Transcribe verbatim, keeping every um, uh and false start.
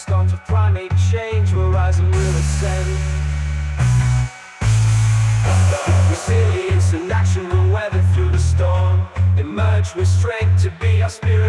storms of climate change will rise and will ascend. Resilience and action will weather through the storm. Emerge with strength to be our spirit.